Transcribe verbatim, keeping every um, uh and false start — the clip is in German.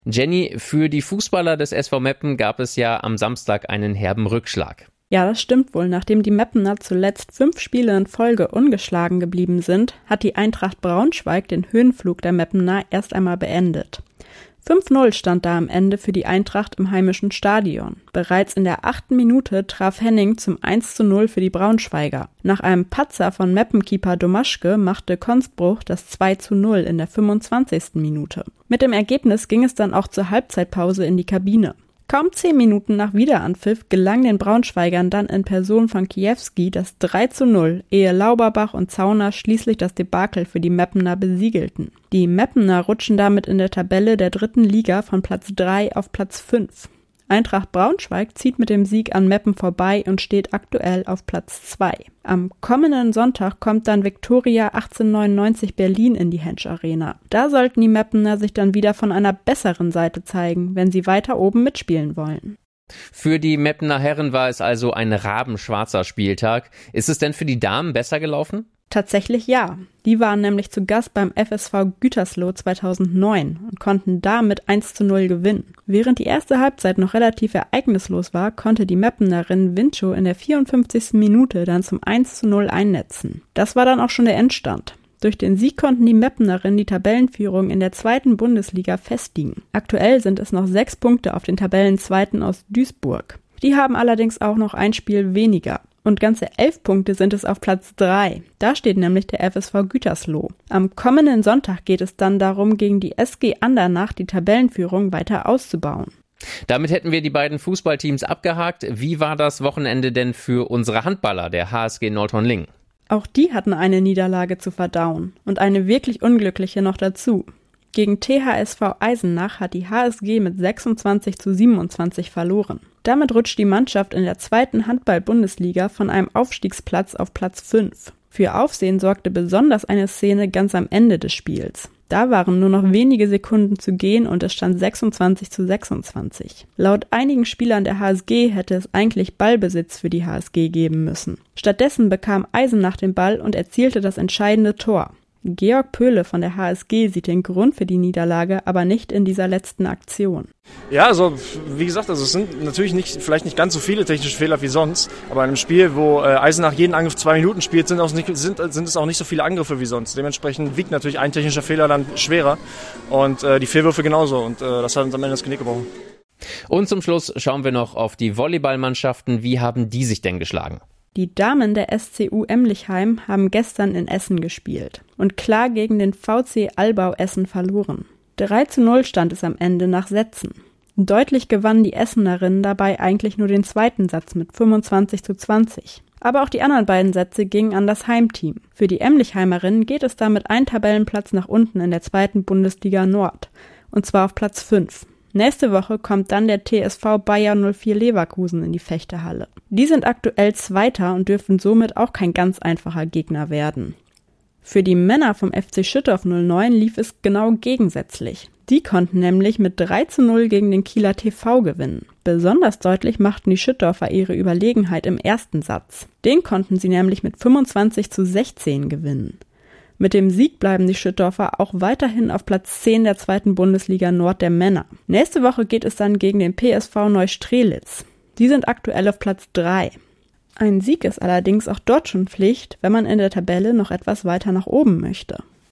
Jenny, für die Fußballer des S V Meppen gab es ja am Samstag einen herben Rückschlag. Ja, das stimmt wohl. Nachdem die Meppener zuletzt fünf Spiele in Folge ungeschlagen geblieben sind, hat die Eintracht Braunschweig den Höhenflug der Meppener erst einmal beendet. fünf null stand da am Ende für die Eintracht im heimischen Stadion. Bereits in der achten Minute traf Henning zum eins zu null für die Braunschweiger. Nach einem Patzer von Meppenkeeper Domaschke machte Consbruch das zwei zu null in der fünfundzwanzigsten Minute. Mit dem Ergebnis ging es dann auch zur Halbzeitpause in die Kabine. Kaum zehn Minuten nach Wiederanpfiff gelang den Braunschweigern dann in Person von Kiewski das drei zu null, ehe Lauberbach und Zauner schließlich das Debakel für die Meppener besiegelten. Die Meppener rutschen damit in der Tabelle der dritten Liga von Platz drei auf Platz fünf. Eintracht Braunschweig zieht mit dem Sieg an Meppen vorbei und steht aktuell auf Platz zwei. Am kommenden Sonntag kommt dann Viktoria achtzehnhundertneunundneunzig Berlin in die Hensch Arena. Da sollten die Meppener sich dann wieder von einer besseren Seite zeigen, wenn sie weiter oben mitspielen wollen. Für die Meppener Herren war es also ein rabenschwarzer Spieltag. Ist es denn für die Damen besser gelaufen? Tatsächlich ja. Die waren nämlich zu Gast beim F S V Gütersloh zweitausendneun und konnten damit eins zu null gewinnen. Während die erste Halbzeit noch relativ ereignislos war, konnte die Meppenerin Wincho in der vierundfünfzigsten Minute dann zum eins zu null einnetzen. Das war dann auch schon der Endstand. Durch den Sieg konnten die Meppenerinnen die Tabellenführung in der zweiten Bundesliga festigen. Aktuell sind es noch sechs Punkte auf den Tabellenzweiten aus Duisburg. Die haben allerdings auch noch ein Spiel weniger. Und ganze elf Punkte sind es auf Platz drei. Da steht nämlich der F S V Gütersloh. Am kommenden Sonntag geht es dann darum, gegen die S G Andernach die Tabellenführung weiter auszubauen. Damit hätten wir die beiden Fußballteams abgehakt. Wie war das Wochenende denn für unsere Handballer, der H S G Nordhorn-Lingen? Auch die hatten eine Niederlage zu verdauen. Und eine wirklich unglückliche noch dazu. Gegen T H S V Eisenach hat die H S G mit sechsundzwanzig zu siebenundzwanzig verloren. Damit rutscht die Mannschaft in der zweiten Handball-Bundesliga von einem Aufstiegsplatz auf Platz fünf. Für Aufsehen sorgte besonders eine Szene ganz am Ende des Spiels. Da waren nur noch wenige Sekunden zu gehen und es stand sechsundzwanzig zu sechsundzwanzig. Laut einigen Spielern der H S G hätte es eigentlich Ballbesitz für die H S G geben müssen. Stattdessen bekam Eisenach den Ball und erzielte das entscheidende Tor. Georg Pöhle von der H S G sieht den Grund für die Niederlage aber nicht in dieser letzten Aktion. Ja, also wie gesagt, also es sind natürlich nicht, vielleicht nicht ganz so viele technische Fehler wie sonst, aber in einem Spiel, wo äh, Eisenach jeden Angriff zwei Minuten spielt, sind, auch nicht, sind, sind es auch nicht so viele Angriffe wie sonst. Dementsprechend wiegt natürlich ein technischer Fehler dann schwerer und äh, die Fehlwürfe genauso und äh, das hat uns am Ende das Genick gebrochen. Und zum Schluss schauen wir noch auf die Volleyballmannschaften. Wie haben die sich denn geschlagen? Die Damen der S C U Emlichheim haben gestern in Essen gespielt und klar gegen den V C Albau Essen verloren. drei zu null stand es am Ende nach Sätzen. Deutlich gewannen die Essenerinnen dabei eigentlich nur den zweiten Satz mit fünfundzwanzig zu zwanzig. Aber auch die anderen beiden Sätze gingen an das Heimteam. Für die Emlichheimerinnen geht es damit ein Tabellenplatz nach unten in der zweiten Bundesliga Nord, und zwar auf Platz fünf. Nächste Woche kommt dann der T S V Bayer null vier Leverkusen in die Fechtehalle. Die sind aktuell Zweiter und dürfen somit auch kein ganz einfacher Gegner werden. Für die Männer vom F C Schüttorf null neun lief es genau gegensätzlich. Die konnten nämlich mit drei zu null gegen den Kieler T V gewinnen. Besonders deutlich machten die Schüttorfer ihre Überlegenheit im ersten Satz. Den konnten sie nämlich mit fünfundzwanzig zu sechzehn gewinnen. Mit dem Sieg bleiben die Schüttorfer auch weiterhin auf Platz zehn der zweiten Bundesliga Nord der Männer. Nächste Woche geht es dann gegen den P S V Neustrelitz. Die sind aktuell auf Platz drei. Ein Sieg ist allerdings auch dort schon Pflicht, wenn man in der Tabelle noch etwas weiter nach oben möchte.